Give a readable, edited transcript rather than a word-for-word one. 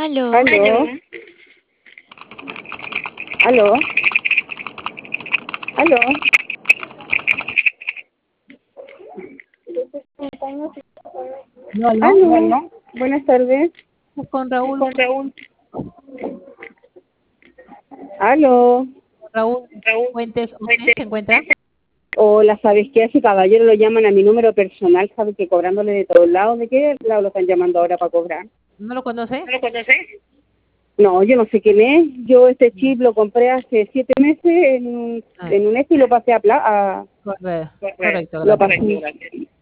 Aló. Aló, aló, aló. No, aló. Aló, buenas tardes. Con Raúl, Aló. Raúl Fuentes Ones, ¿se encuentra? Hola, ¿sabes qué? A ese caballero lo llaman a mi número personal, ¿sabes? Que cobrándole de todos lados. ¿De qué lado lo están llamando ahora para cobrar? ¿No lo conoce? No, yo no sé quién es. Yo este chip lo compré hace 7 meses Ah, en un y lo pasé a, correcto, lo gracias. pasé.